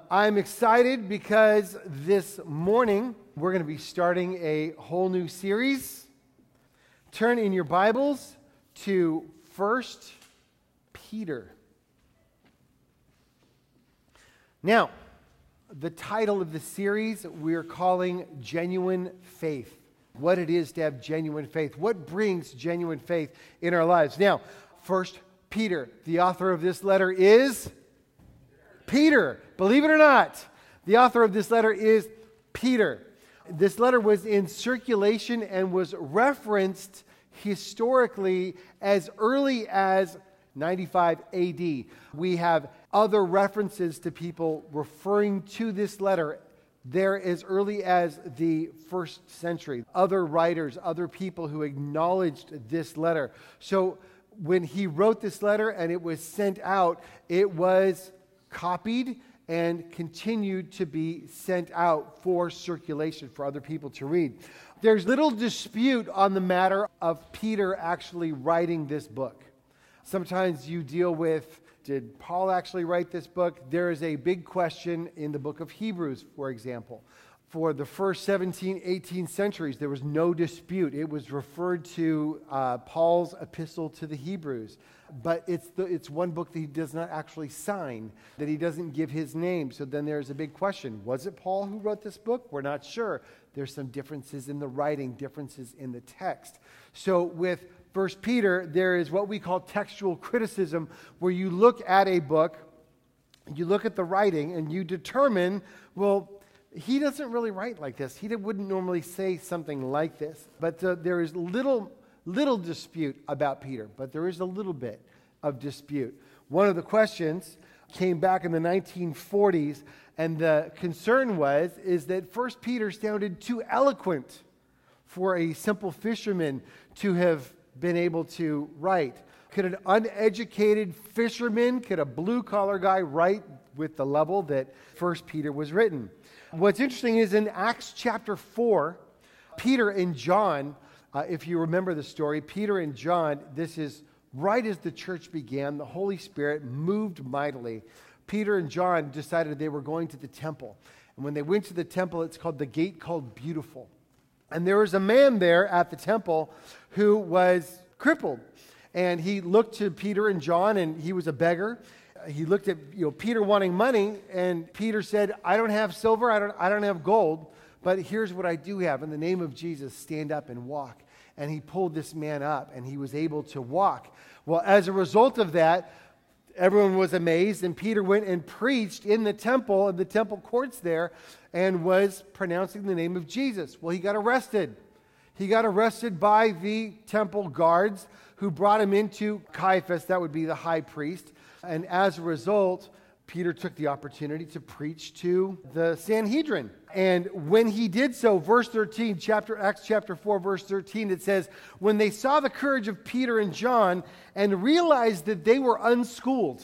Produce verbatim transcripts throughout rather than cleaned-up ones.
I'm excited because this morning we're going to be starting a whole new series. Turn in your Bibles to First Peter. Now, the title of the series we're calling Genuine Faith. What it is to have genuine faith. What brings genuine faith in our lives. Now, First Peter, the author of this letter is Peter. Believe it or not, the author of this letter is Peter. This letter was in circulation and was referenced historically as early as ninety-five A D. We have other references to people referring to this letter there as early as the first century. Other writers, other people who acknowledged this letter. So when he wrote this letter and it was sent out, it was copied and continued to be sent out for circulation for other people to read. There's little dispute on the matter of Peter actually writing this book. Sometimes you deal with, did Paul actually write this book? There is a big question in the book of Hebrews, for example. For the first seventeen, eighteen centuries, there was no dispute. It was referred to uh, Paul's epistle to the Hebrews. But it's the, it's one book that he does not actually sign, that he doesn't give his name. So then there's a big question. Was it Paul who wrote this book? We're not sure. There's some differences in the writing, differences in the text. So with First Peter, there is what we call textual criticism, where you look at a book, you look at the writing, and you determine, well, he doesn't really write like this. He wouldn't normally say something like this. But uh, there is little, little dispute about Peter, but there is a little bit of dispute. One of the questions came back in the nineteen forties, and the concern was is that First Peter sounded too eloquent for a simple fisherman to have been able to write. Could an uneducated fisherman, could a blue-collar guy write with the level that First Peter was written? What's interesting is in Acts chapter four, Peter and John, uh, if you remember the story, Peter and John, this is right as the church began, the Holy Spirit moved mightily. Peter and John decided they were going to the temple. And when they went to the temple, it's called the Gate Called Beautiful. And there was a man there at the temple who was crippled. And he looked to Peter and John, and he was a beggar. He looked at you know Peter wanting money, and Peter said, I don't have silver, I don't, I don't have gold, but here's what I do have. In the name of Jesus, stand up and walk. And he pulled this man up, and he was able to walk. Well, as a result of that, everyone was amazed, and Peter went and preached in the temple, in the temple courts there, and was pronouncing the name of Jesus. Well, he got arrested. He got arrested by the temple guards who brought him into Caiaphas, that would be the high priest. And as a result, Peter took the opportunity to preach to the Sanhedrin. And when he did so, verse thirteen, chapter Acts chapter four, verse thirteen, it says, when they saw the courage of Peter and John and realized that they were unschooled,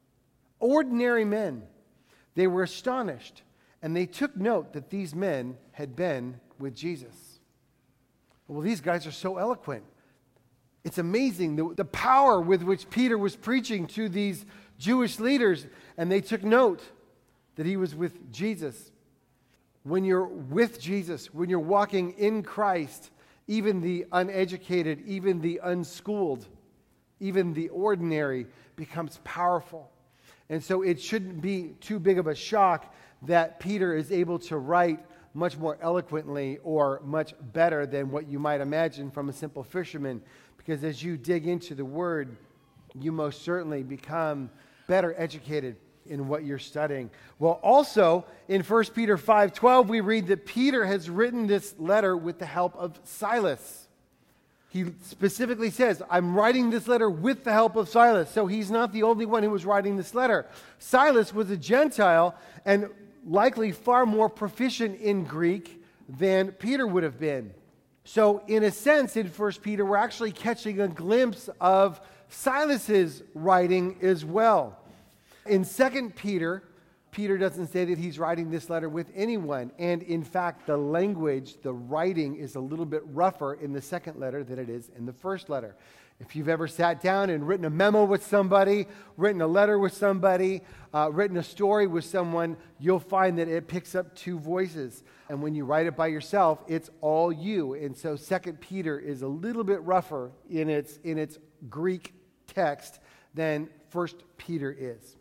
ordinary men, they were astonished. And they took note that these men had been with Jesus. Well, these guys are so eloquent. It's amazing the, the power with which Peter was preaching to these Jewish leaders, and they took note that he was with Jesus. When you're with Jesus, when you're walking in Christ, even the uneducated, even the unschooled, even the ordinary becomes powerful. And so it shouldn't be too big of a shock that Peter is able to write much more eloquently or much better than what you might imagine from a simple fisherman. Because as you dig into the Word, you most certainly become better educated in what you're studying. Well, also, in First Peter five twelve, we read that Peter has written this letter with the help of Silas. He specifically says, I'm writing this letter with the help of Silas. So he's not the only one who was writing this letter. Silas was a Gentile and likely far more proficient in Greek than Peter would have been. So in a sense, in First Peter, we're actually catching a glimpse of Silas's writing as well. In Second Peter, Peter doesn't say that he's writing this letter with anyone. And in fact, the language, the writing is a little bit rougher in the second letter than it is in the first letter. If you've ever sat down and written a memo with somebody, written a letter with somebody, uh, written a story with someone, you'll find that it picks up two voices. And when you write it by yourself, it's all you. And so Second Peter is a little bit rougher in its, in its Greek text than First Peter is.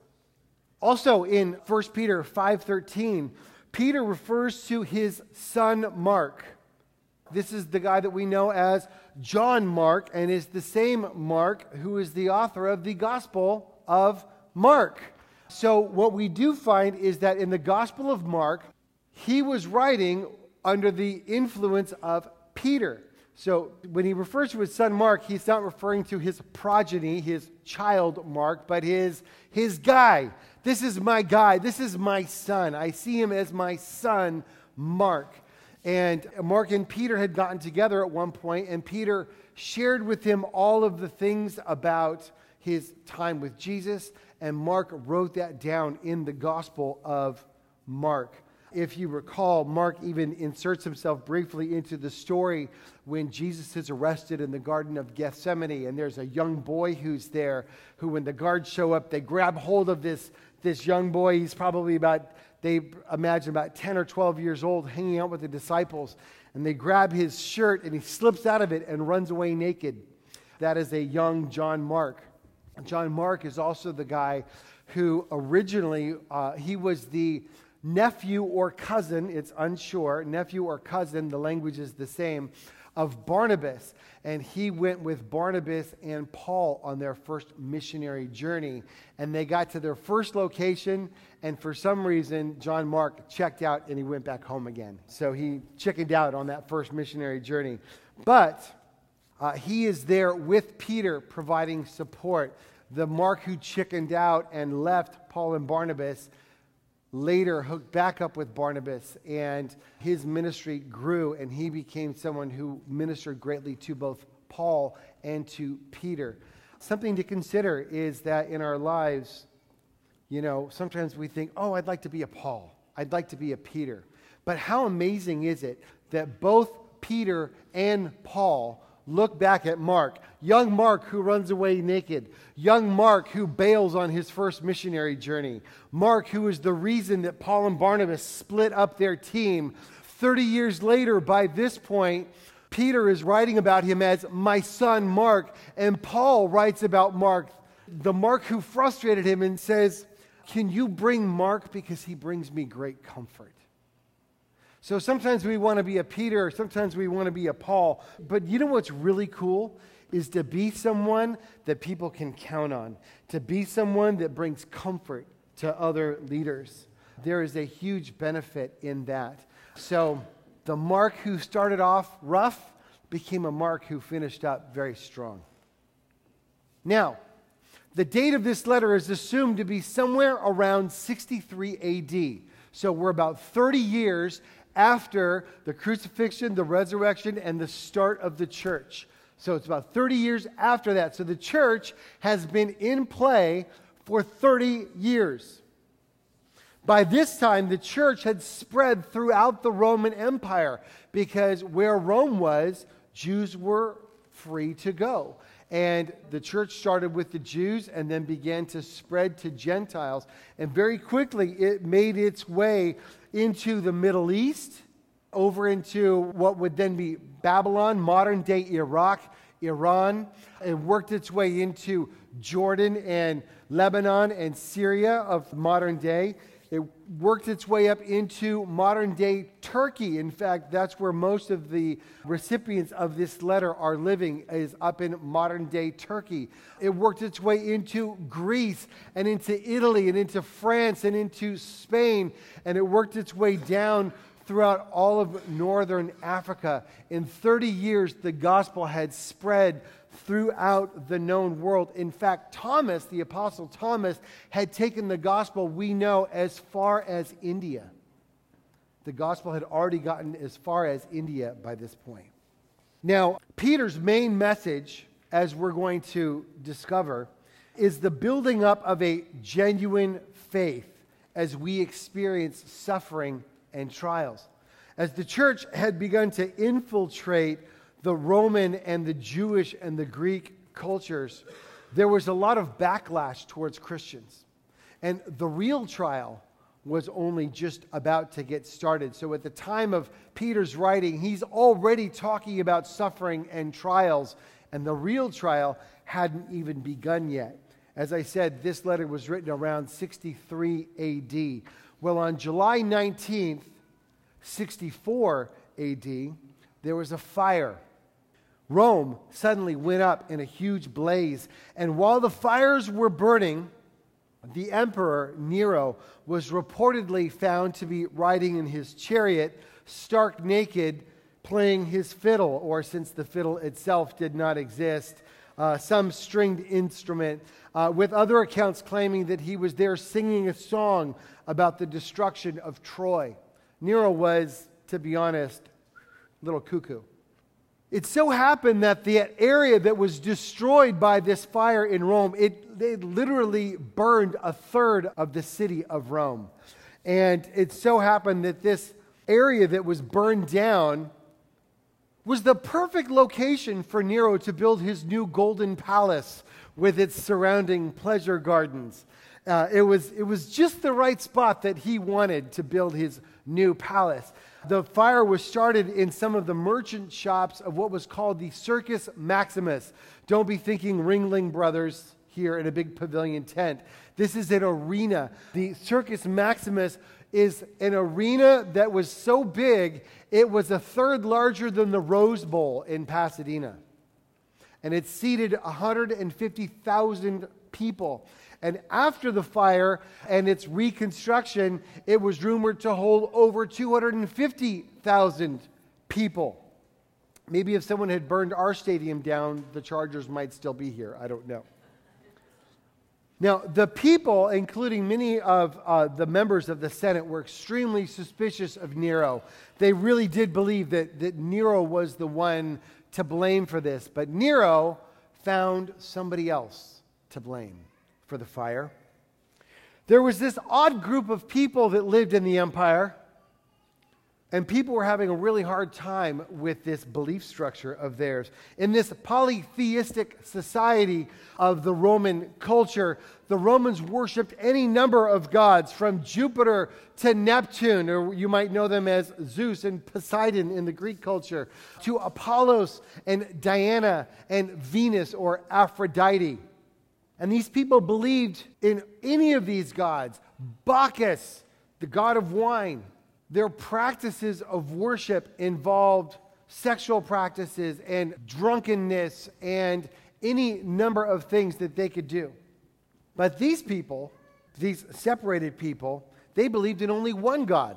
Also in First Peter five thirteen, Peter refers to his son Mark. This is the guy that we know as John Mark, and is the same Mark who is the author of the Gospel of Mark. So what we do find is that in the Gospel of Mark, he was writing under the influence of Peter. So when he refers to his son Mark, he's not referring to his progeny, his child Mark, but his, his guy. This is my guy. This is my son. I see him as my son, Mark. And Mark and Peter had gotten together at one point, and Peter shared with him all of the things about his time with Jesus, and Mark wrote that down in the Gospel of Mark. If you recall, Mark even inserts himself briefly into the story when Jesus is arrested in the Garden of Gethsemane, and there's a young boy who's there, who when the guards show up, they grab hold of this, this young boy. He's probably about, they imagine about ten or twelve years old, hanging out with the disciples, and they grab his shirt, and he slips out of it and runs away naked. That is a young John Mark. John Mark is also the guy who originally, uh, he was the nephew or cousin, it's unsure, nephew or cousin, the language is the same, of Barnabas. And he went with Barnabas and Paul on their first missionary journey. And they got to their first location, and for some reason, John Mark checked out and he went back home again. So he chickened out on that first missionary journey. But uh, he is there with Peter providing support. The Mark who chickened out and left Paul and Barnabas later hooked back up with Barnabas, and his ministry grew, and he became someone who ministered greatly to both Paul and to Peter. Something to consider is that in our lives, you know, sometimes we think, oh, I'd like to be a Paul. I'd like to be a Peter. But how amazing is it that both Peter and Paul look back at Mark, young Mark who runs away naked, young Mark who bails on his first missionary journey, Mark who is the reason that Paul and Barnabas split up their team. thirty years later, by this point, Peter is writing about him as my son Mark, and Paul writes about Mark, the Mark who frustrated him, and says, can you bring Mark because he brings me great comfort? So sometimes we want to be a Peter, sometimes we want to be a Paul. But you know what's really cool is to be someone that people can count on, to be someone that brings comfort to other leaders. There is a huge benefit in that. So the Mark who started off rough became a Mark who finished up very strong. Now, the date of this letter is assumed to be somewhere around sixty-three A D. So we're about thirty years after the crucifixion, the resurrection, and the start of the church. So it's about thirty years after that. So the church has been in play for thirty years. By this time, the church had spread throughout the Roman Empire, because where Rome was, Jews were free to go. And the church started with the Jews and then began to spread to Gentiles. And very quickly, it made its way into the Middle East, over into what would then be Babylon, modern-day Iraq, Iran. It worked its way into Jordan and Lebanon and Syria of modern day. It worked its way up into modern-day Turkey. In fact, that's where most of the recipients of this letter are living, is up in modern-day Turkey. It worked its way into Greece and into Italy and into France and into Spain. And it worked its way down throughout all of northern Africa. In thirty years, the gospel had spread throughout the known world. In fact, Thomas, the Apostle Thomas, had taken the gospel, we know, as far as India. The gospel had already gotten as far as India by this point. Now, Peter's main message, as we're going to discover, is the building up of a genuine faith. as we experience suffering and trials. As the church had begun to infiltrate the Roman and the Jewish and the Greek cultures, there was a lot of backlash towards Christians. And the real trial was only just about to get started. So at the time of Peter's writing, he's already talking about suffering and trials, and the real trial hadn't even begun yet. As I said, this letter was written around sixty-three A D. Well, on July nineteenth, sixty-four A D, there was a fire. Rome suddenly went up in a huge blaze, and while the fires were burning, the emperor Nero was reportedly found to be riding in his chariot, stark naked, playing his fiddle, or since the fiddle itself did not exist, uh, some stringed instrument, uh, with other accounts claiming that he was there singing a song about the destruction of Troy. Nero was, to be honest, a little cuckoo. It so happened that the area that was destroyed by this fire in Rome, it, it literally burned a third of the city of Rome. And it so happened that this area that was burned down was the perfect location for Nero to build his new golden palace with its surrounding pleasure gardens. Uh, it was, it was just the right spot that he wanted to build his new palace. The fire was started in some of the merchant shops of what was called the Circus Maximus. Don't be thinking Ringling Brothers here in a big pavilion tent. This is an arena. The Circus Maximus is an arena that was so big, it was a third larger than the Rose Bowl in Pasadena. And it seated one hundred fifty thousand people. And after the fire and its reconstruction, it was rumored to hold over two hundred fifty thousand people. Maybe if someone had burned our stadium down, the Chargers might still be here. I don't know. Now, the people, including many of uh, the members of the Senate, were extremely suspicious of Nero. They really did believe that, that Nero was the one to blame for this. But Nero found somebody else to blame for the fire. There was this odd group of people that lived in the empire, and people were having a really hard time with this belief structure of theirs. In this polytheistic society of the Roman culture, the Romans worshipped any number of gods, from Jupiter to Neptune, or you might know them as Zeus and Poseidon in the Greek culture, to Apollos and Diana and Venus or Aphrodite. And these people believed in any of these gods. Bacchus, the god of wine. Their practices of worship involved sexual practices and drunkenness and any number of things that they could do. But these people, these separated people, they believed in only one God.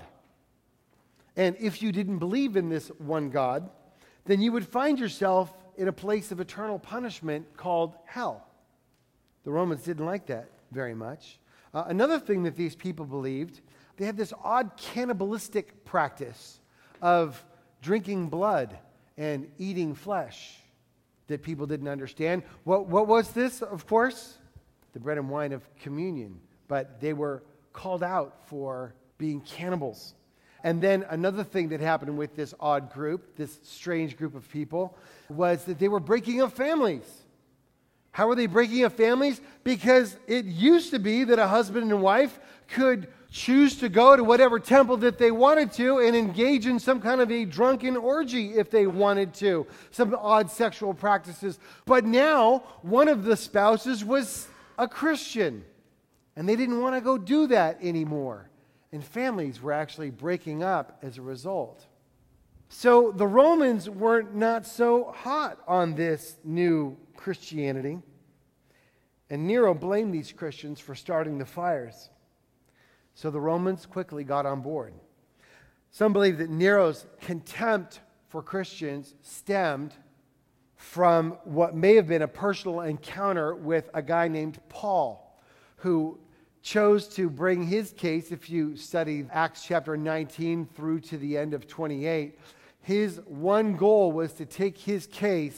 And if you didn't believe in this one God, then you would find yourself in a place of eternal punishment called hell. The Romans didn't like that very much. Uh, another thing that these people believed, they had this odd cannibalistic practice of drinking blood and eating flesh that people didn't understand. What, what was this, of course? The bread and wine of communion. But they were called out for being cannibals. And then another thing that happened with this odd group, this strange group of people, was that they were breaking up families. How are they breaking up families? Because it used to be that a husband and wife could choose to go to whatever temple that they wanted to and engage in some kind of a drunken orgy if they wanted to, some odd sexual practices. But now, one of the spouses was a Christian, and they didn't want to go do that anymore. And families were actually breaking up as a result. So the Romans were not so hot on this new Christianity. And Nero blamed these Christians for starting the fires. So the Romans quickly got on board. Some believe that Nero's contempt for Christians stemmed from what may have been a personal encounter with a guy named Paul, who chose to bring his case. If you study Acts chapter nineteen through to the end of twenty-eight, his one goal was to take his case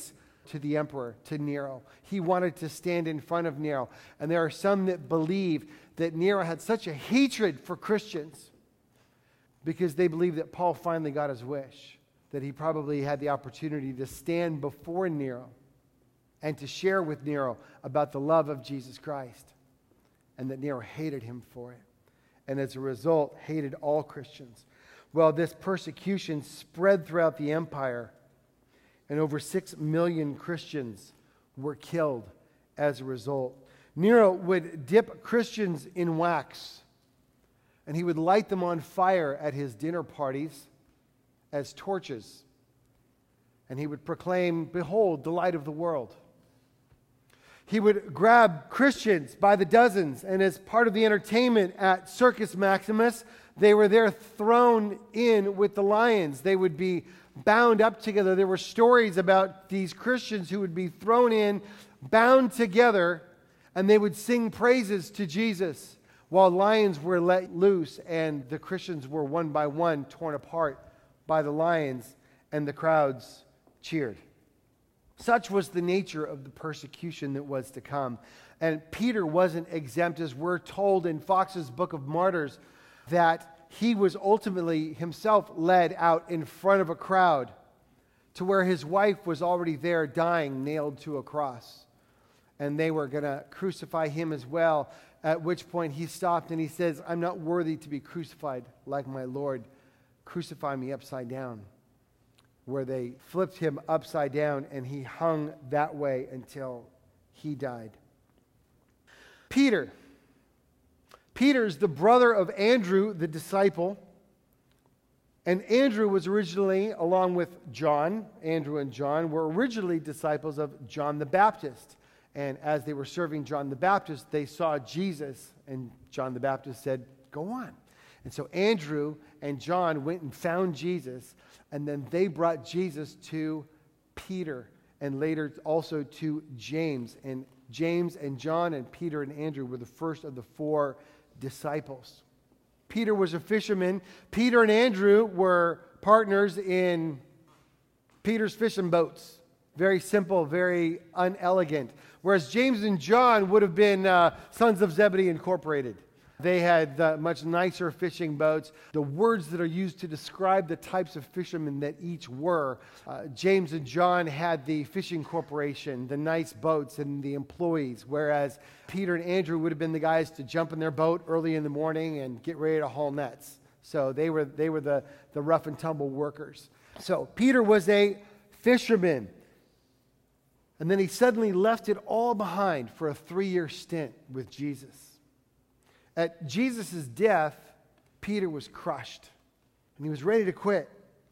to the emperor, to Nero. He wanted to stand in front of Nero. And there are some that believe that Nero had such a hatred for Christians because they believe that Paul finally got his wish, that he probably had the opportunity to stand before Nero and to share with Nero about the love of Jesus Christ, and that Nero hated him for it, and as a result, hated all Christians. Well, this persecution spread throughout the empire, and over six million Christians were killed as a result. Nero would dip Christians in wax, and he would light them on fire at his dinner parties as torches. And he would proclaim, "Behold, the light of the world." He would grab Christians by the dozens, and as part of the entertainment at Circus Maximus, they were there thrown in with the lions. They would be bound up together. There were stories about these Christians who would be thrown in, bound together, and they would sing praises to Jesus while lions were let loose, and the Christians were one by one torn apart by the lions, and the crowds cheered. Such was the nature of the persecution that was to come. And Peter wasn't exempt, as we're told in Fox's Book of Martyrs, that he was ultimately himself led out in front of a crowd to where his wife was already there dying, nailed to a cross. And they were going to crucify him as well, at which point he stopped and he says, "I'm not worthy to be crucified like my Lord. Crucify me upside down." Where they flipped him upside down and he hung that way until he died. Peter. Peter's the brother of Andrew, the disciple. And Andrew was originally, along with John, Andrew and John, were originally disciples of John the Baptist. And as they were serving John the Baptist, they saw Jesus. And John the Baptist said, "Go on." And so Andrew and John went and found Jesus, and then they brought Jesus to Peter, and later also to James. And James and John and Peter and Andrew were the first of the four disciples. Peter was a fisherman. Peter and Andrew were partners in Peter's fishing boats. Very simple, very unelegant. Whereas James and John would have been uh, Sons of Zebedee Incorporated. They had uh, much nicer fishing boats. The words that are used to describe the types of fishermen that each were. Uh, James and John had the fishing corporation, the nice boats, and the employees, whereas Peter and Andrew would have been the guys to jump in their boat early in the morning and get ready to haul nets. So they were they were the, the rough and tumble workers. So Peter was a fisherman. And then he suddenly left it all behind for a three-year stint with Jesus. At Jesus' death, Peter was crushed, and he was ready to quit.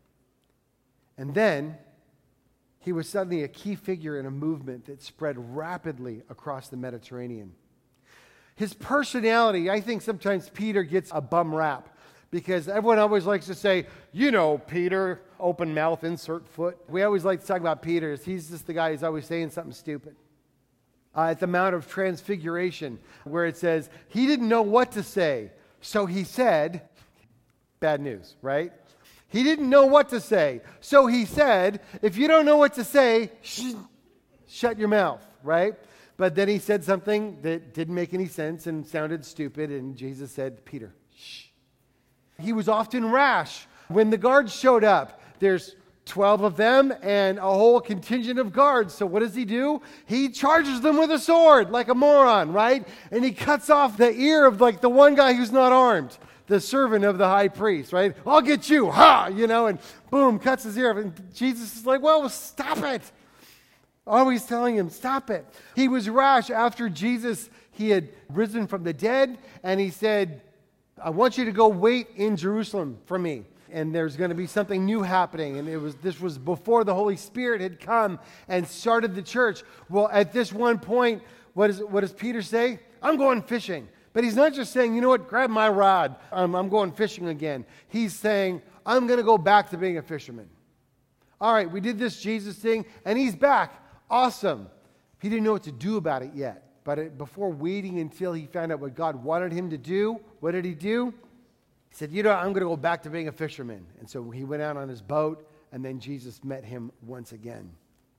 And then he was suddenly a key figure in a movement that spread rapidly across the Mediterranean. His personality, I think sometimes Peter gets a bum rap, because everyone always likes to say, "You know, Peter, open mouth, insert foot." We always like to talk about Peter. He's just the guy who's always saying something stupid. Uh, at the Mount of Transfiguration, where it says, he didn't know what to say, so he said, bad news, right? He didn't know what to say, so he said, if you don't know what to say, sh- shut your mouth, right? But then he said something that didn't make any sense and sounded stupid, and Jesus said, "Peter, shh." He was often rash. When the guards showed up, there's twelve of them and a whole contingent of guards. So what does he do? He charges them with a sword like a moron, right? And he cuts off the ear of like the one guy who's not armed, the servant of the high priest, right? "I'll get you, ha!" You know, and boom, cuts his ear off. And Jesus is like, well, stop it. Always telling him, stop it. He was rash after Jesus, he had risen from the dead, and he said, "I want you to go wait in Jerusalem for me. And there's going to be something new happening." And it was this was before the Holy Spirit had come and started the church. Well, at this one point, what, is, what does Peter say? "I'm going fishing." But he's not just saying, "You know what, grab my rod. Um, I'm going fishing again." He's saying, "I'm going to go back to being a fisherman." All right, we did this Jesus thing, and he's back. Awesome. He didn't know what to do about it yet. But it, before waiting until he found out what God wanted him to do, what did he do? He said, "You know, I'm going to go back to being a fisherman." And so he went out on his boat, and then Jesus met him once again.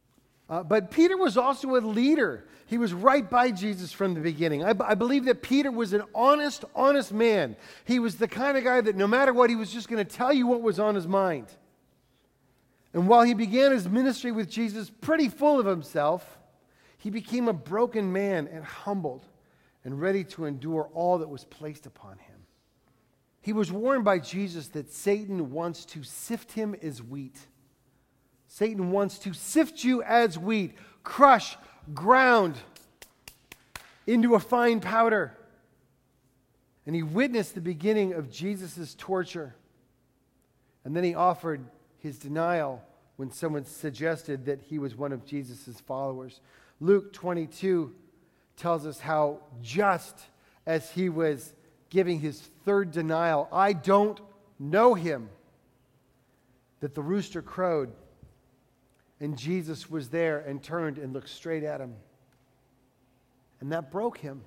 Uh, but Peter was also a leader. He was right by Jesus from the beginning. I, b- I believe that Peter was an honest, honest man. He was the kind of guy that no matter what, he was just going to tell you what was on his mind. And while he began his ministry with Jesus pretty full of himself, he became a broken man and humbled and ready to endure all that was placed upon him. He was warned by Jesus that Satan wants to sift him as wheat. Satan wants to sift you as wheat, crush, ground into a fine powder. And he witnessed the beginning of Jesus' torture. And then he offered his denial when someone suggested that he was one of Jesus' followers. Luke twenty-two tells us how just as he was giving his third denial, I don't know him, that the rooster crowed. And Jesus was there and turned and looked straight at him. And that broke him.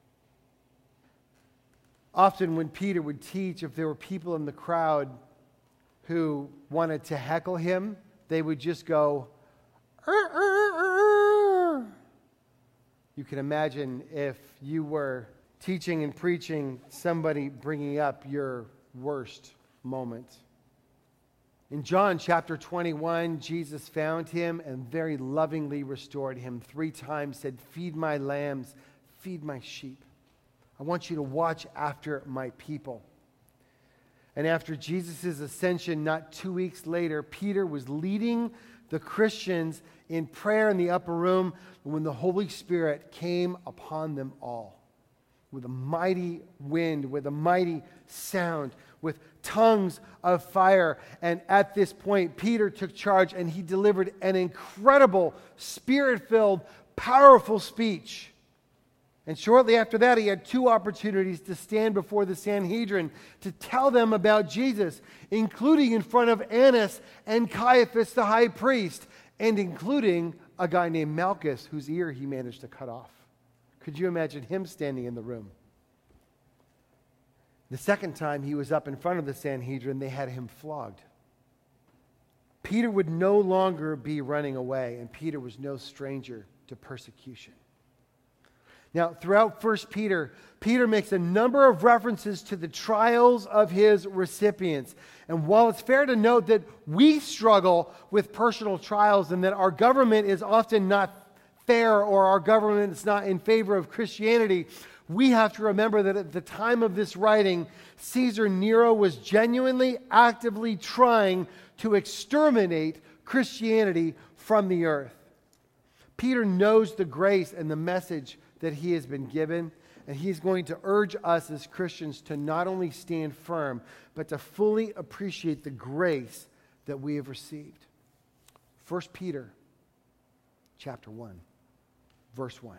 Often when Peter would teach, if there were people in the crowd who wanted to heckle him, they would just go, "Er, er, er." You can imagine if you were teaching and preaching, somebody bringing up your worst moment. In John chapter twenty-one, Jesus found him and very lovingly restored him. Three times said, "Feed my lambs, feed my sheep. I want you to watch after my people." And after Jesus' ascension, not two weeks later, Peter was leading the Christians in prayer in the upper room when the Holy Spirit came upon them all with a mighty wind, with a mighty sound, with tongues of fire. And at this point, Peter took charge and he delivered an incredible, spirit-filled, powerful speech. And shortly after that, he had two opportunities to stand before the Sanhedrin to tell them about Jesus, including in front of Annas and Caiaphas, the high priest, and including a guy named Malchus, whose ear he managed to cut off. Could you imagine him standing in the room? The second time he was up in front of the Sanhedrin, they had him flogged. Peter would no longer be running away, and Peter was no stranger to persecution. Now, throughout First Peter, Peter makes a number of references to the trials of his recipients. And while it's fair to note that we struggle with personal trials and that our government is often not fair or our government is not in favor of Christianity, we have to remember that at the time of this writing, Caesar Nero was genuinely, actively trying to exterminate Christianity from the earth. Peter knows the grace and the message that he has been given, and he's going to urge us as Christians to not only stand firm, but to fully appreciate the grace that we have received. First Peter chapter one, verse one.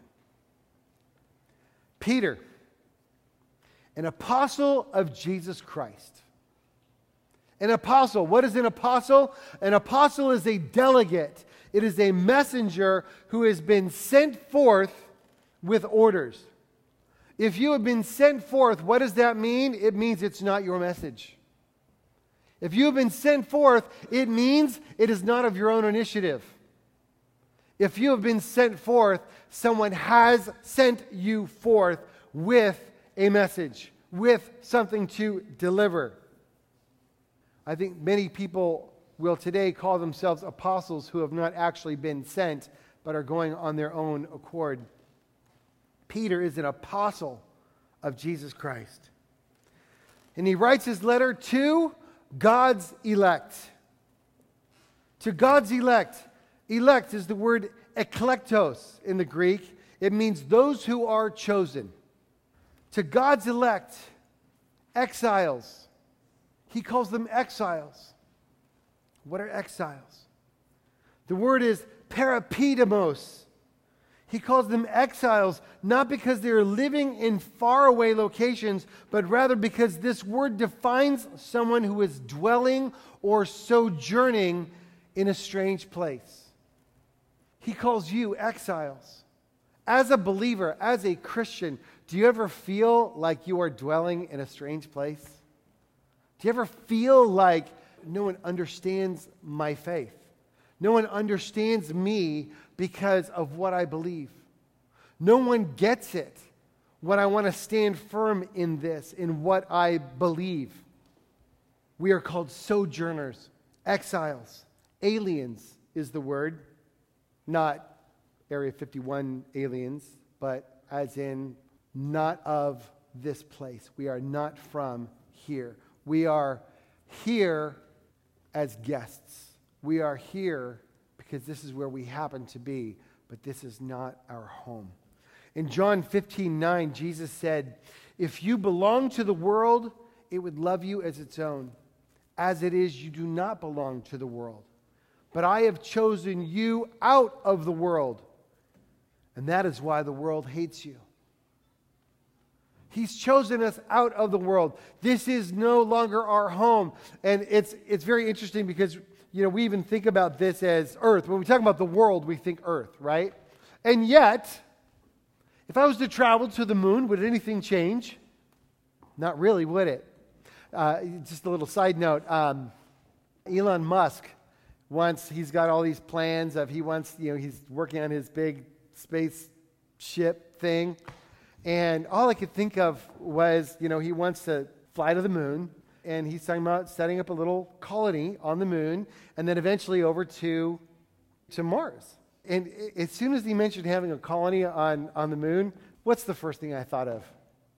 Peter, an apostle of Jesus Christ. An apostle. What is an apostle? An apostle is a delegate. It is a messenger who has been sent forth with orders. If you have been sent forth, what does that mean? It means it's not your message. If you have been sent forth, it means it is not of your own initiative. If you have been sent forth, someone has sent you forth with a message, with something to deliver. I think many people will today call themselves apostles who have not actually been sent, but are going on their own accord. Peter is an apostle of Jesus Christ. And he writes his letter to God's elect. To God's elect. Elect is the word eklektos in the Greek. It means those who are chosen. To God's elect, exiles. He calls them exiles. What are exiles? The word is parapidemos. He calls them exiles, not because they are living in faraway locations, but rather because this word defines someone who is dwelling or sojourning in a strange place. He calls you exiles. As a believer, as a Christian, do you ever feel like you are dwelling in a strange place? Do you ever feel like no one understands my faith? No one understands me because of what I believe. No one gets it when I want to stand firm in this, in what I believe. We are called sojourners, exiles, aliens is the word. Not Area fifty-one aliens, but as in not of this place. We are not from here. We are here as guests. We are here because this is where we happen to be, but this is not our home. In John fifteen nine, Jesus said, "If you belong to the world, it would love you as its own. As it is, you do not belong to the world. But I have chosen you out of the world, and that is why the world hates you." He's chosen us out of the world. This is no longer our home. And it's it's very interesting because, you know, we even think about this as earth. When we talk about the world, we think earth, right? And yet, if I was to travel to the moon, would anything change? Not really, would it? Uh, just a little side note. Um, Elon Musk wants, he's got all these plans of, he wants, you know, he's working on his big spaceship thing. And all I could think of was, you know, he wants to fly to the moon. And he's talking about setting up a little colony on the moon and then eventually over to, to Mars. And as soon as he mentioned having a colony on, on the moon, what's the first thing I thought of?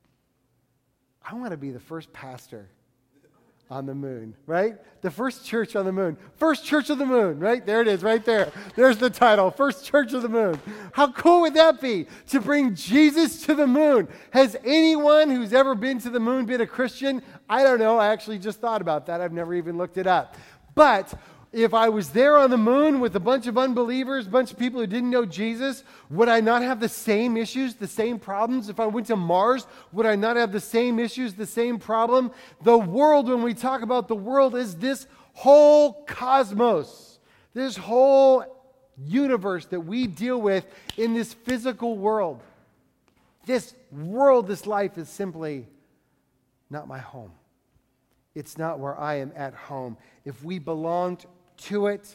I want to be the first pastor on the moon, right? The first church on the moon. First church of the moon, right? There it is, right there. There's the title, First Church of the Moon. How cool would that be to bring Jesus to the moon? Has anyone who's ever been to the moon been a Christian? I don't know. I actually just thought about that. I've never even looked it up. But if I was there on the moon with a bunch of unbelievers, a bunch of people who didn't know Jesus, would I not have the same issues, the same problems? If I went to Mars, would I not have the same issues, the same problem? The world, when we talk about the world, is this whole cosmos, this whole universe that we deal with in this physical world. This world, this life is simply not my home. It's not where I am at home. If we belonged to it,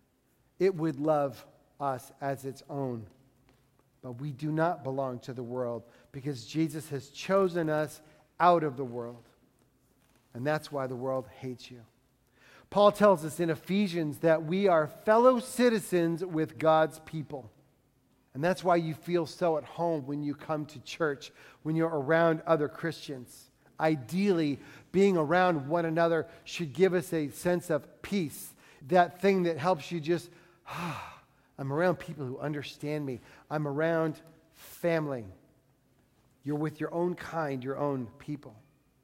it would love us as its own. But we do not belong to the world because Jesus has chosen us out of the world. And that's why the world hates you. Paul tells us in Ephesians that we are fellow citizens with God's people. And that's why you feel so at home when you come to church, when you're around other Christians. Ideally, being around one another should give us a sense of peace. That thing that helps you just, ah, I'm around people who understand me. I'm around family. You're with your own kind, your own people.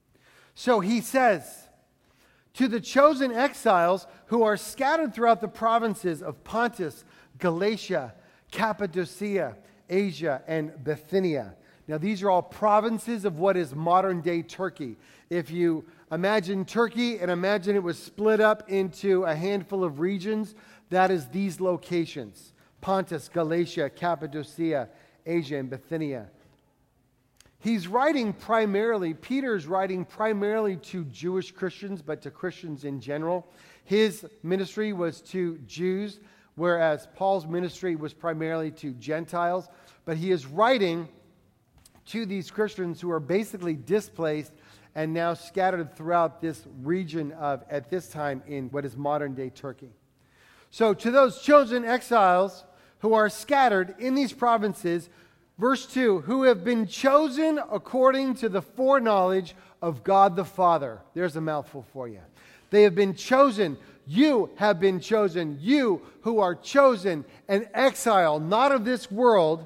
So he says, to the chosen exiles who are scattered throughout the provinces of Pontus, Galatia, Cappadocia, Asia, and Bithynia. Now, these are all provinces of what is modern-day Turkey. If you imagine Turkey and imagine it was split up into a handful of regions, that is these locations: Pontus, Galatia, Cappadocia, Asia, and Bithynia. He's writing primarily, Peter's writing primarily to Jewish Christians, but to Christians in general. His ministry was to Jews, whereas Paul's ministry was primarily to Gentiles. But he is writing to these Christians who are basically displaced and now scattered throughout this region of, at this time, in what is modern-day Turkey. So to those chosen exiles who are scattered in these provinces, verse two, who have been chosen according to the foreknowledge of God the Father. There's a mouthful for you. They have been chosen. You have been chosen. You who are chosen, an exile, not of this world.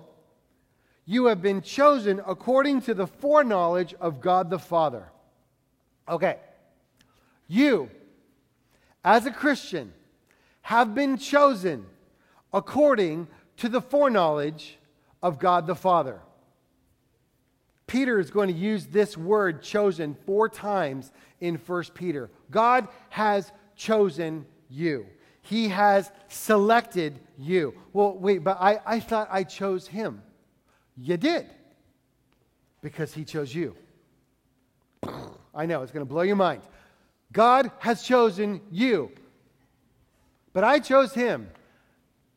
You have been chosen according to the foreknowledge of God the Father. Okay. You, as a Christian, have been chosen according to the foreknowledge of God the Father. Peter is going to use this word chosen four times in First Peter. God has chosen you. He has selected you. Well, wait, but I, I thought I chose him. You did. Because he chose you. I know, it's going to blow your mind. God has chosen you. But I chose him.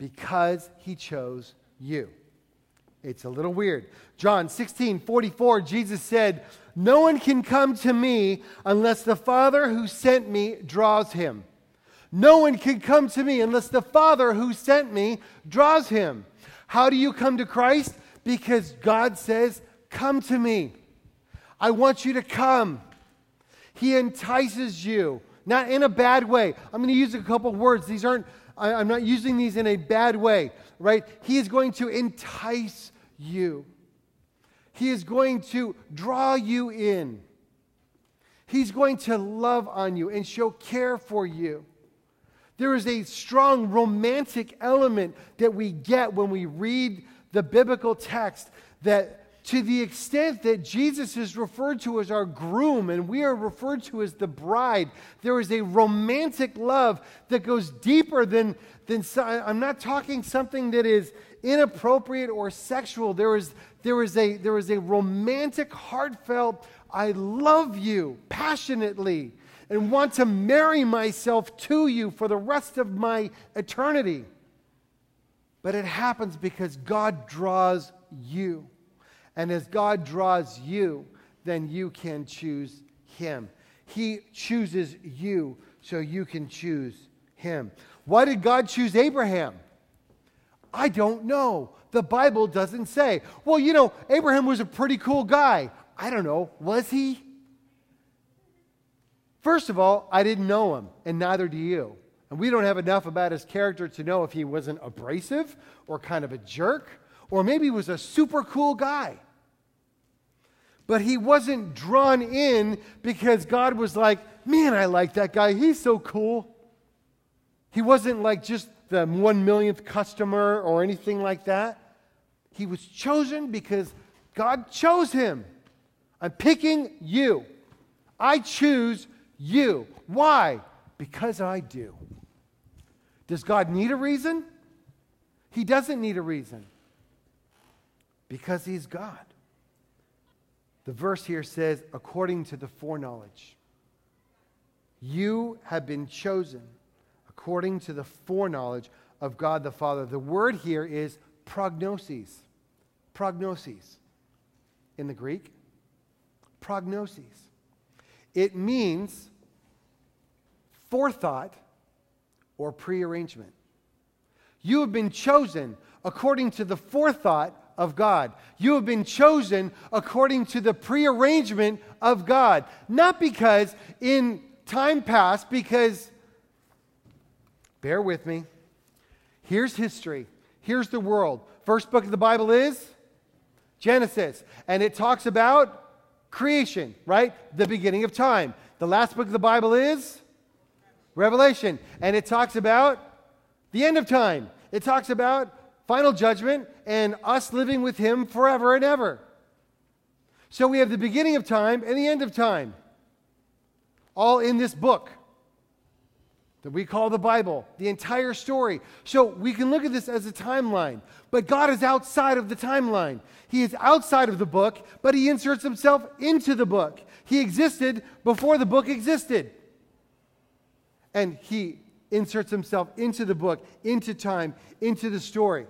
because he chose you. It's a little weird. John sixteen forty-four, Jesus said, "No one can come to me unless the Father who sent me draws him." No one can come to me unless the Father who sent me draws him. How do you come to Christ? Because God says, "Come to me. I want you to come." He entices you, not in a bad way. I'm going to use a couple words. These aren't, I, I'm not using these in a bad way, right? He is going to entice you. He is going to draw you in. He's going to love on you and show care for you. There is a strong romantic element that we get when we read the biblical text, that to the extent that Jesus is referred to as our groom and we are referred to as the bride, there is a romantic love that goes deeper than, than I'm not talking something that is inappropriate or sexual. There is, there is a, there is a romantic, heartfelt, I love you passionately and want to marry myself to you for the rest of my eternity. But it happens because God draws you. And as God draws you, then you can choose him. He chooses you so you can choose him. Why did God choose Abraham? I don't know. The Bible doesn't say. Well, you know, Abraham was a pretty cool guy. I don't know. Was he? First of all, I didn't know him, and neither do you. And we don't have enough about his character to know if he wasn't abrasive or kind of a jerk, or maybe he was a super cool guy. But he wasn't drawn in because God was like, man, I like that guy. He's so cool. He wasn't like just the one millionth customer or anything like that. He was chosen because God chose him. I'm picking you. I choose you. Why? Because I do. Does God need a reason? He doesn't need a reason. Because he's God. The verse here says, according to the foreknowledge. You have been chosen according to the foreknowledge of God the Father. The word here is prognosis. Prognosis. In the Greek. Prognosis. It means forethought or prearrangement. You have been chosen according to the forethought of God. You have been chosen according to the prearrangement of God. Not because in time past, because, bear with me, here's history. Here's the world. First book of the Bible is Genesis. And it talks about creation, right? The beginning of time. The last book of the Bible is Revelation. And it talks about the end of time. It talks about final judgment and us living with him forever and ever. So we have the beginning of time and the end of time. All in this book that we call the Bible, the entire story. So we can look at this as a timeline. But God is outside of the timeline. He is outside of the book, but he inserts himself into the book. He existed before the book existed. And he inserts himself into the book, into time, into the story.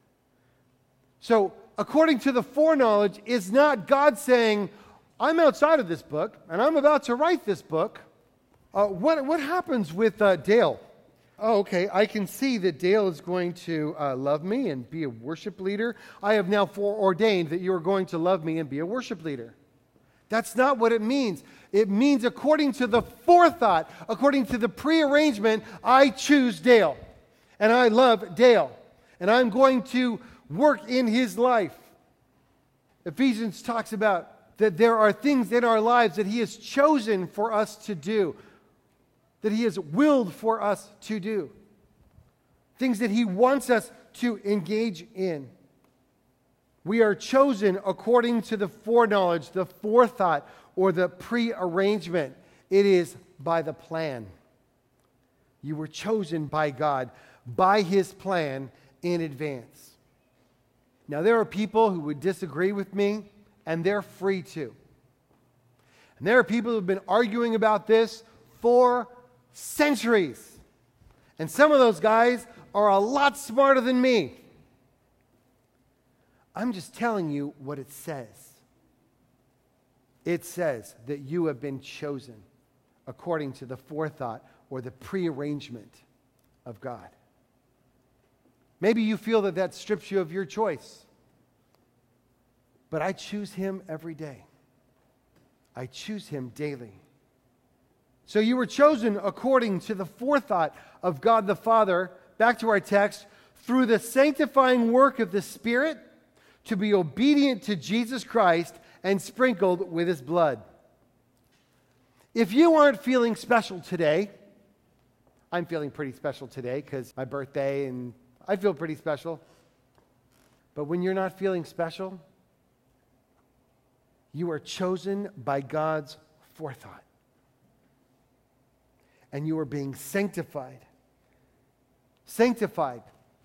So, according to the foreknowledge, is not God saying, I'm outside of this book, and I'm about to write this book. Uh, what, what happens with uh, Dale? Oh, okay, I can see that Dale is going to uh, love me and be a worship leader. I have now foreordained that you are going to love me and be a worship leader. That's not what it means. It means according to the forethought, according to the prearrangement, I choose Dale. And I love Dale. And I'm going to work in his life. Ephesians talks about that there are things in our lives that he has chosen for us to do, that he has willed for us to do, things that he wants us to engage in. We are chosen according to the foreknowledge, the forethought, or the prearrangement. It is by the plan. You were chosen by God, by his plan in advance. Now, there are people who would disagree with me, and they're free to. And there are people who have been arguing about this for centuries. And some of those guys are a lot smarter than me. I'm just telling you what it says. It says that you have been chosen according to the forethought or the prearrangement of God. Maybe you feel that that strips you of your choice. But I choose him every day. I choose him daily. So you were chosen according to the forethought of God the Father, back to our text, through the sanctifying work of the Spirit to be obedient to Jesus Christ and sprinkled with his blood. If you aren't feeling special today, I'm feeling pretty special today because my birthday and I feel pretty special. But when you're not feeling special, you are chosen by God's forethought. And you are being sanctified. Sanctified.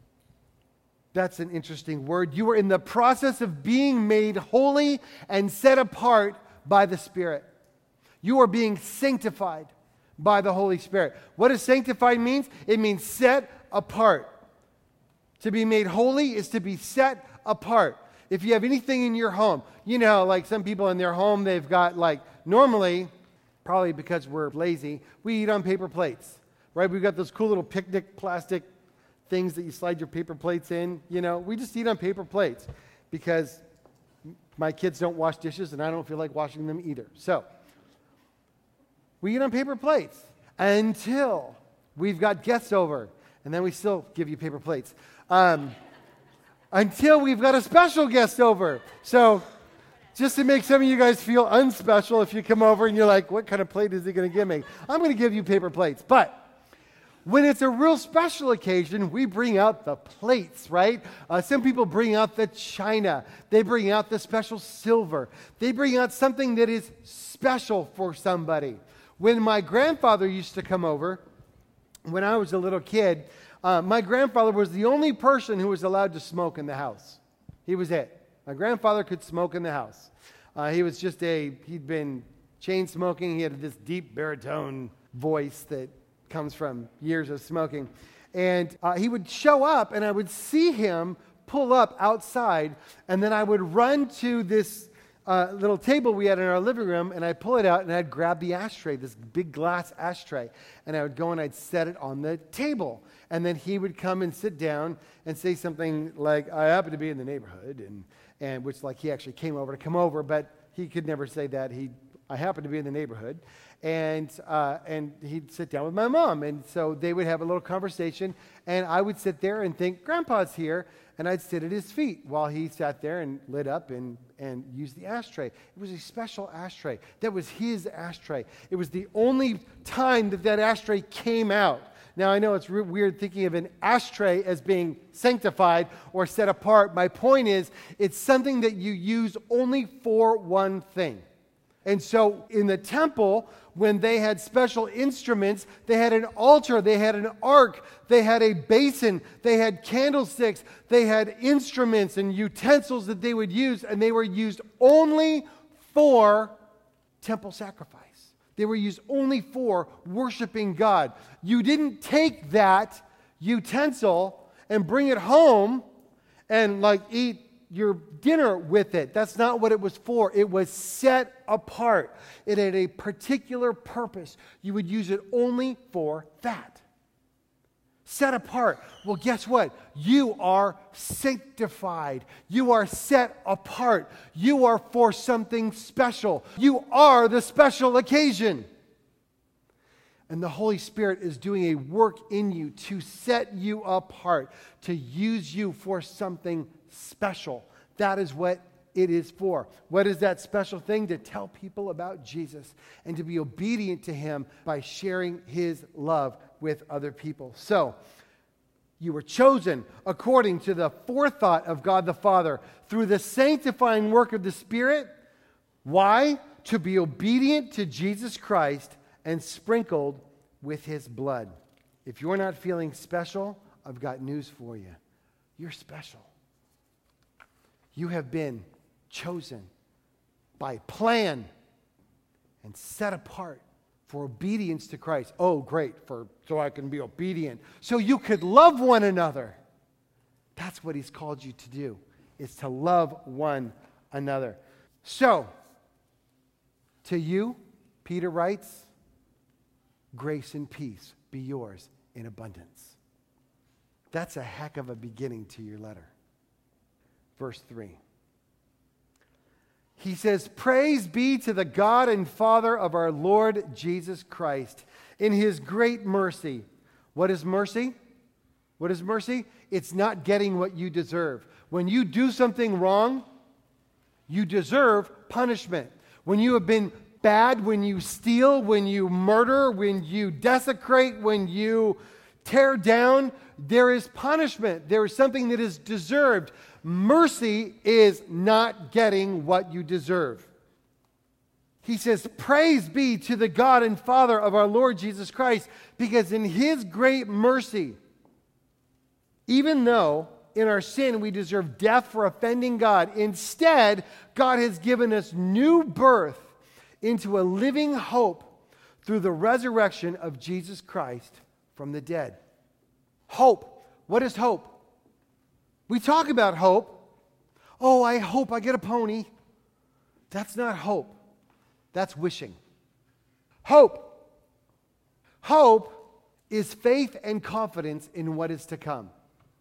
That's an interesting word. You are in the process of being made holy and set apart by the Spirit. You are being sanctified by the Holy Spirit. What does sanctified mean? It means set apart. To be made holy is to be set apart. If you have anything in your home, you know, like some people in their home, they've got like, normally, probably because we're lazy, we eat on paper plates, right? We've got those cool little picnic plastic things that you slide your paper plates in. You know, we just eat on paper plates because my kids don't wash dishes and I don't feel like washing them either. So, we eat on paper plates until we've got guests over, and then we still give you paper plates. Um, until we've got a special guest over. So, just to make some of you guys feel unspecial, if you come over and you're like, what kind of plate is he going to give me? I'm going to give you paper plates. But when it's a real special occasion, we bring out the plates, right? Uh, some people bring out the china. They bring out the special silver. They bring out something that is special for somebody. When my grandfather used to come over, when I was a little kid, uh, my grandfather was the only person who was allowed to smoke in the house. He was it. My grandfather could smoke in the house. Uh, he was just a, he'd been chain smoking. He had this deep baritone voice that comes from years of smoking. And uh, he would show up and I would see him pull up outside, and then I would run to this uh, little table we had in our living room, and I'd pull it out and I'd grab the ashtray, this big glass ashtray, and I would go and I'd set it on the table. And then he would come and sit down and say something like, I happen to be in the neighborhood, and, and which like he actually came over to come over, but he could never say that. He, I happen to be in the neighborhood. And uh, and he'd sit down with my mom. And so they would have a little conversation. And I would sit there and think, Grandpa's here. And I'd sit at his feet while he sat there and lit up and, and used the ashtray. It was a special ashtray. That was his ashtray. It was the only time that that ashtray came out. Now, I know it's re- weird thinking of an ashtray as being sanctified or set apart. My point is, it's something that you use only for one thing. And so in the temple, when they had special instruments, they had an altar, they had an ark, they had a basin, they had candlesticks, they had instruments and utensils that they would use, and they were used only for temple sacrifice. They were used only for worshiping God. You didn't take that utensil and bring it home and like eat your dinner with it. That's not what it was for. It was set apart. It had a particular purpose. You would use it only for that. Set apart. Well, guess what? You are sanctified. You are set apart. You are for something special. You are the special occasion. And the Holy Spirit is doing a work in you to set you apart, to use you for something special. That is what it is for. What is that special thing? To tell people about Jesus and to be obedient to him by sharing his love with other people. So, you were chosen according to the forethought of God the Father through the sanctifying work of the Spirit. Why? To be obedient to Jesus Christ and sprinkled with his blood. If you're not feeling special, I've got news for you. You're special. You have been chosen by plan and set apart for obedience to Christ. Oh, great, for so I can be obedient. So you could love one another. That's what he's called you to do, is to love one another. So, to you, Peter writes, grace and peace be yours in abundance. That's a heck of a beginning to your letter. Verse three. He says, praise be to the God and Father of our Lord Jesus Christ. In his great mercy. What is mercy? What is mercy? It's not getting what you deserve. When you do something wrong, you deserve punishment. When you have been bad, when you steal, when you murder, when you desecrate, when you tear down, there is punishment. There is something that is deserved. Mercy is not getting what you deserve. He says, praise be to the God and Father of our Lord Jesus Christ, because in his great mercy, even though in our sin we deserve death for offending God, instead, God has given us new birth into a living hope through the resurrection of Jesus Christ from the dead. Hope. What is hope? We talk about hope. Oh, I hope I get a pony. That's not hope. That's wishing. Hope. Hope is faith and confidence in what is to come.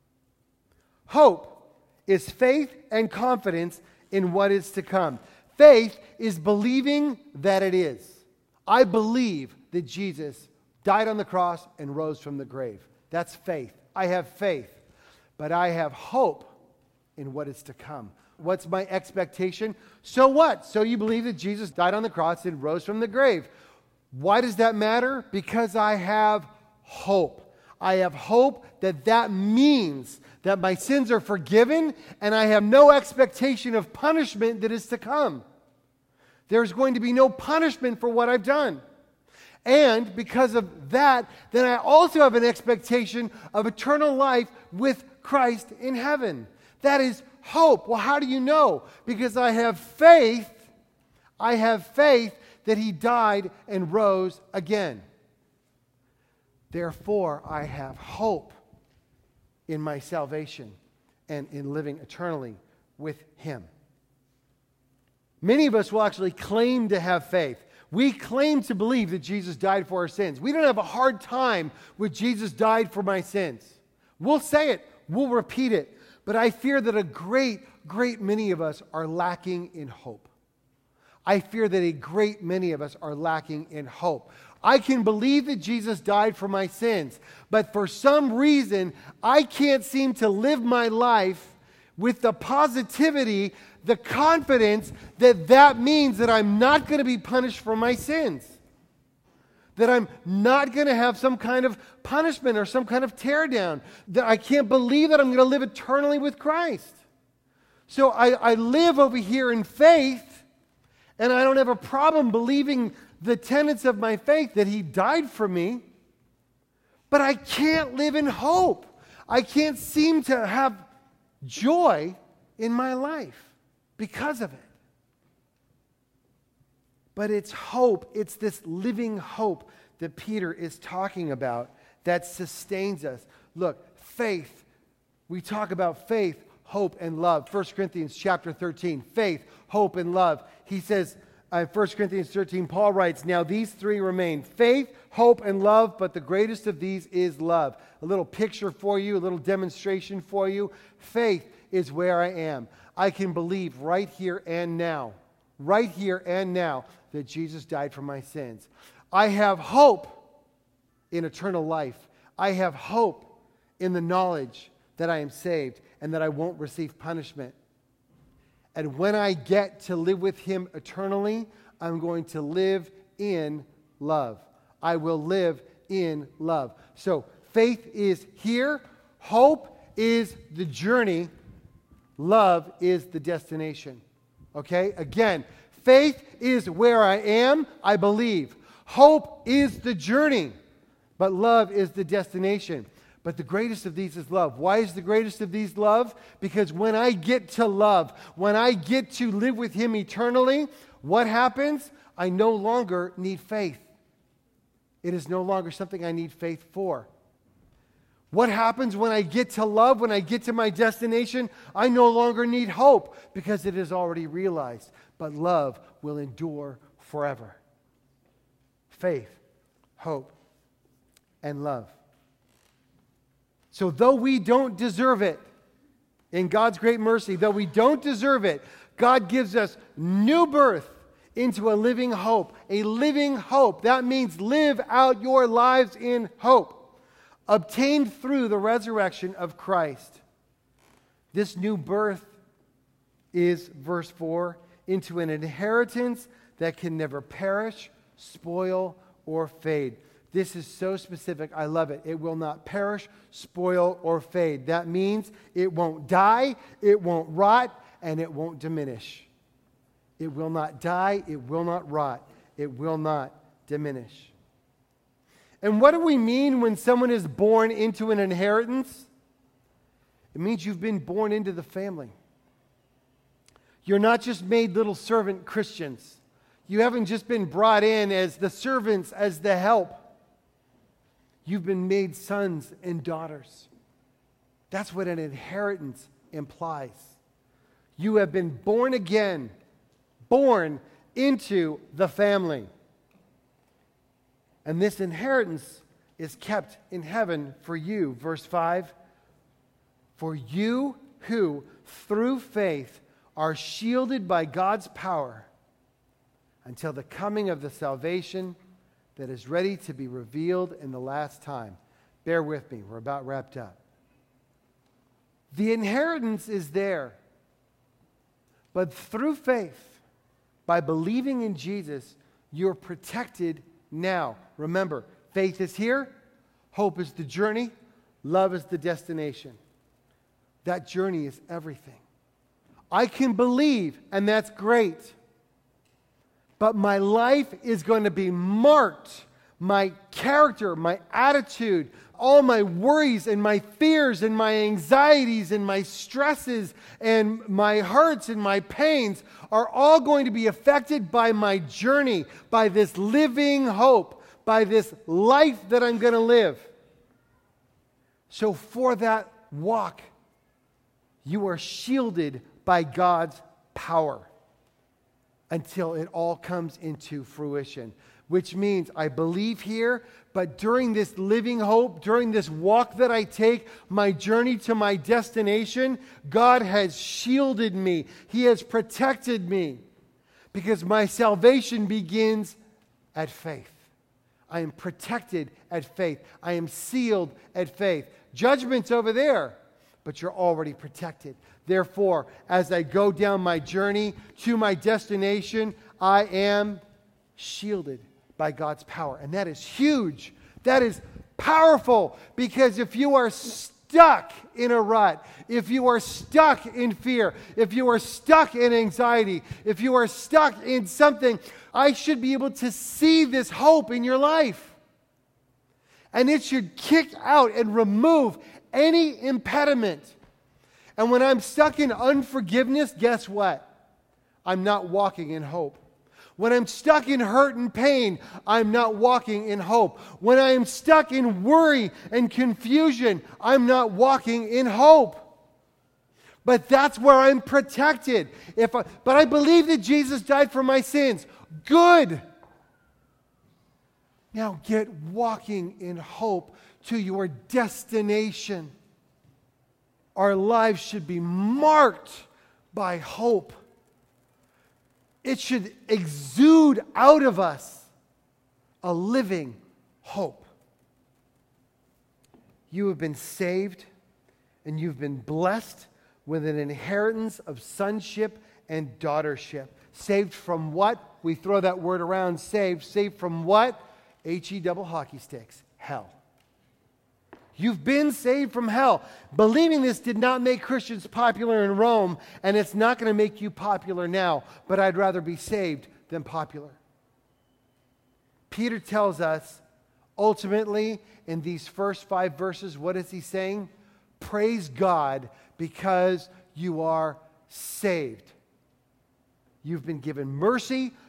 Hope is faith and confidence in what is to come. Faith is believing that it is. I believe that Jesus died on the cross and rose from the grave. That's faith. I have faith. But I have hope in what is to come. What's my expectation? So what? So you believe that Jesus died on the cross and rose from the grave. Why does that matter? Because I have hope. I have hope that that means that my sins are forgiven and I have no expectation of punishment that is to come. There's going to be no punishment for what I've done. And because of that, then I also have an expectation of eternal life with Christ in heaven. That is hope. Well, how do you know? Because I have faith. I have faith that he died and rose again. Therefore, I have hope in my salvation and in living eternally with him. Many of us will actually claim to have faith. We claim to believe that Jesus died for our sins. We don't have a hard time with Jesus died for my sins. We'll say it. We'll repeat it. But I fear that a great, great many of us are lacking in hope. I fear that a great many of us are lacking in hope. I can believe that Jesus died for my sins, but for some reason, I can't seem to live my life with the positivity, the confidence that that means that I'm not going to be punished for my sins. That I'm not going to have some kind of punishment or some kind of tear down. That I can't believe that I'm going to live eternally with Christ. So I, I live over here in faith, and I don't have a problem believing the tenets of my faith that he died for me, but I can't live in hope. I can't seem to have joy in my life because of it. But it's hope, it's this living hope that Peter is talking about that sustains us. Look, faith, we talk about faith, hope, and love. First Corinthians chapter thirteen, faith, hope, and love. He says, uh, First Corinthians thirteen, Paul writes, now these three remain, faith, hope, and love, but the greatest of these is love. A little picture for you, a little demonstration for you. Faith is where I am. I can believe right here and now, right here and now, that Jesus died for my sins. I have hope in eternal life. I have hope in the knowledge that I am saved and that I won't receive punishment. And when I get to live with him eternally, I'm going to live in love. I will live in love. So faith is here. Hope is the journey. Love is the destination. Okay? Again, faith is where I am, I believe. Hope is the journey, but love is the destination. But the greatest of these is love. Why is the greatest of these love? Because when I get to love, when I get to live with him eternally, what happens? I no longer need faith. It is no longer something I need faith for. What happens when I get to love, when I get to my destination? I no longer need hope because it is already realized. But love will endure forever. Faith, hope, and love. So though we don't deserve it, in God's great mercy, though we don't deserve it, God gives us new birth into a living hope. A living hope. That means live out your lives in hope. Obtained through the resurrection of Christ. This new birth is, verse four, into an inheritance that can never perish, spoil, or fade. This is so specific. I love it. It will not perish, spoil, or fade. That means it won't die, it won't rot, and it won't diminish. It will not die, it will not rot, it will not diminish. And what do we mean when someone is born into an inheritance? It means you've been born into the family. You're not just made little servant Christians. You haven't just been brought in as the servants, as the help. You've been made sons and daughters. That's what an inheritance implies. You have been born again, born into the family. And this inheritance is kept in heaven for you. Verse five, for you who, through faith, are shielded by God's power until the coming of the salvation that is ready to be revealed in the last time. Bear with me, we're about wrapped up. The inheritance is there, but through faith, by believing in Jesus, you're protected now. Remember, faith is here, hope is the journey, love is the destination. That journey is everything. I can believe, and that's great. But my life is going to be marked. My character, my attitude, all my worries and my fears and my anxieties and my stresses and my hurts and my pains are all going to be affected by my journey, by this living hope, by this life that I'm going to live. So for that walk, you are shielded by God's power until it all comes into fruition. Which means I believe here, but during this living hope, during this walk that I take, my journey to my destination, God has shielded me. He has protected me. Because my salvation begins at faith. I am protected at faith. I am sealed at faith. Judgment's over there, but you're already protected. Therefore, as I go down my journey to my destination, I am shielded by God's power. And that is huge. That is powerful, because if you are stuck in a rut, if you are stuck in fear, if you are stuck in anxiety, if you are stuck in something, I should be able to see this hope in your life. And it should kick out and remove any impediment. And when I'm stuck in unforgiveness, guess what? I'm not walking in hope. When I'm stuck in hurt and pain, I'm not walking in hope. When I am stuck in worry and confusion, I'm not walking in hope. But that's where I'm protected. If I, but I believe that Jesus died for my sins. Good. Now get walking in hope to your destination. Our lives should be marked by hope. It should exude out of us a living hope. You have been saved and you've been blessed with an inheritance of sonship and daughtership. Saved from what? We throw that word around, saved. Saved from what? H E double hockey sticks. Hell. You've been saved from hell. Believing this did not make Christians popular in Rome, and it's not going to make you popular now, but I'd rather be saved than popular. Peter tells us, ultimately, in these first five verses, what is he saying? Praise God because you are saved. You've been given mercy,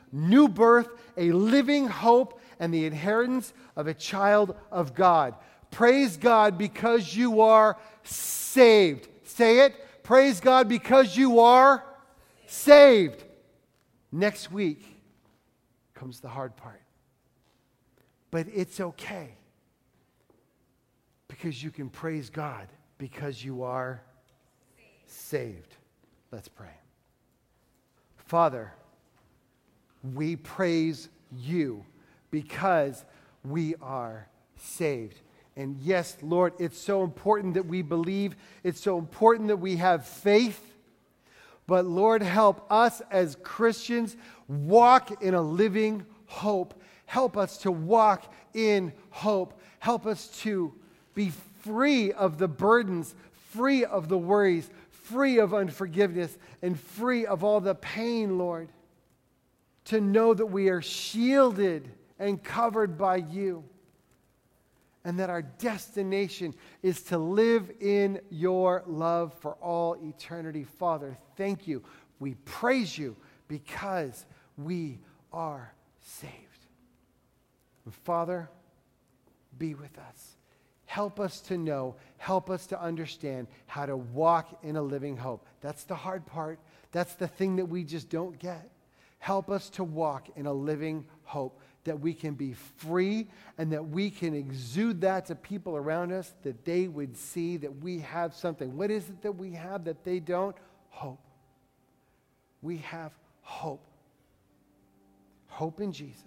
new birth, a living hope, and the inheritance of a child of God. Praise God because you are saved. Say it. Praise God because you are saved. Next week comes the hard part. But it's okay. Because you can praise God because you are saved. Let's pray. Father, we praise you because we are saved. And yes, Lord, it's so important that we believe. It's so important that we have faith. But Lord, help us as Christians walk in a living hope. Help us to walk in hope. Help us to be free of the burdens, free of the worries, free of unforgiveness, and free of all the pain, Lord. To know that we are shielded and covered by you. And that our destination is to live in your love for all eternity. Father, thank you. We praise you because we are saved. And Father, be with us. Help us to know, help us to understand how to walk in a living hope. That's the hard part. That's the thing that we just don't get. Help us to walk in a living hope, that we can be free and that we can exude that to people around us, that they would see that we have something. What is it that we have that they don't? Hope. We have hope. Hope in Jesus.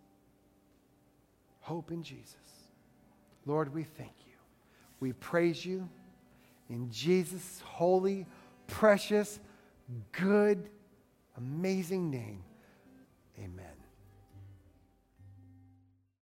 Hope in Jesus. Lord, we thank you. We praise you in Jesus' holy, precious, good, amazing name. Amen.